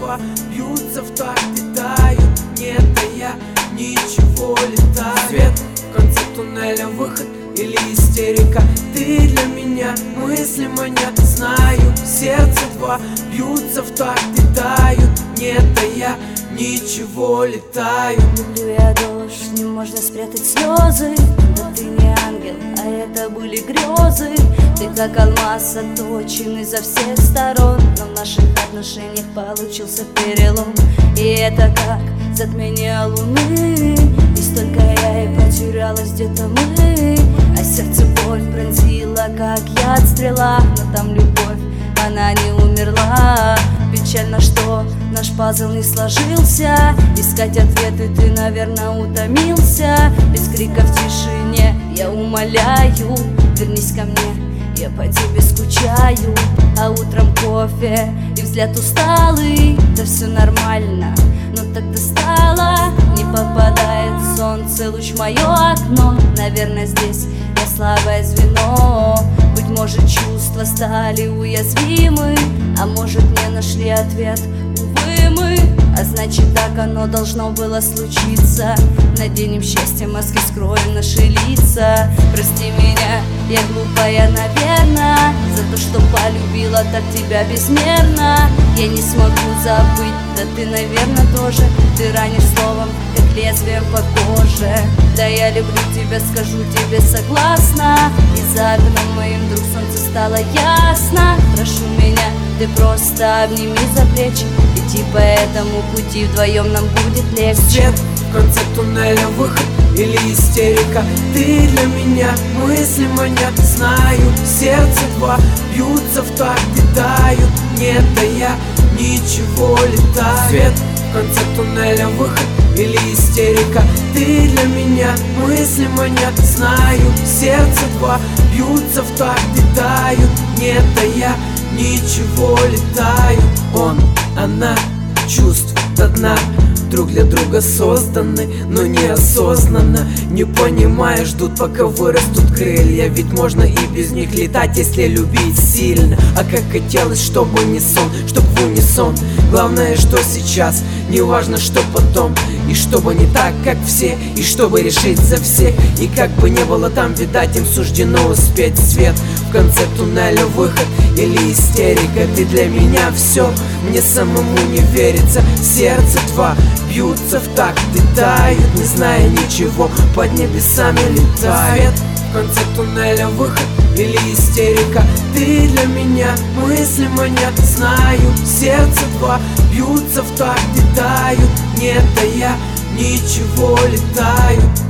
два бьются в такт и тают. Нет, да я ничего летаю. Свет в конце туннеля, выход или истерика. Ты для меня мыслимо, нет, знаю. Сердце два бьются в такт и тают. Нет, да я ничего летаю. Люблю я дождь, не можно спрятать слезы. Да ты не ангел, а это были грезы. Ты как алмаз отточен изо всех сторон, но в наших отношениях получился перелом. И это как затмение луны, и столько я и потерялась где-то мы. А сердце боль пронзила, как яд стрела, но там любовь, она не умерла. Печально, что наш пазл не сложился. Искать ответы ты, наверное, утомился. Без крика в тишине я умоляю, вернись ко мне, я по тебе скучаю. А утром кофе и взгляд усталый. Да все нормально, но так достала. Не попадает солнце, луч в мое окно. Наверное, здесь я слабое звено. Быть может, чувства стали уязвимы, а может, не нашли ответ, увы мы. А значит, так оно должно было случиться. Наденем счастье, маски, скроем наши лица. Прости меня, я глупая, наверное, за то, что полюбила так тебя безмерно. Я не смогу забыть, да ты, наверное, тоже. Ты ранишь словом, как лезвием по коже. Да я люблю тебя, скажу тебе согласна. И за окном моим вдруг солнце стало ясно. Прошу меня, ты просто обними за плечи. Идти по этому пути вдвоем нам будет легче. Свет в конце туннеля, выход или истерика. Ты для меня мыслимо, нет, знаю. Сердце два бьются в такт и тают. Нет, да я ничего летаю. Свет в конце туннеля, выход или истерика. Ты для меня мыслимо, нет, знаю. Сердце два бьются в такт и тают. Нет, да я ничего летаю. Он, она, чувств до дна, друг для друга созданы, но неосознанно. Не понимая, ждут, пока вырастут крылья. Ведь можно и без них летать, если любить сильно. А как хотелось, чтобы не сон, чтоб в унисон. Главное, что сейчас, не важно, что потом. И чтобы не так, как все, и чтобы решить за всех. И как бы не было там, видать, им суждено успеть. Свет в конце туннеля, выход или истерика. Ты для меня все, мне самому не верится. Сердце два бьются в такт и тают, не зная ничего, под небесами летают. Свет в конце туннеля, выход или истерика. Ты для меня мыслимо, нет, знаю. Сердце два бьются в такт и тают. Нет, да я ничего летаю.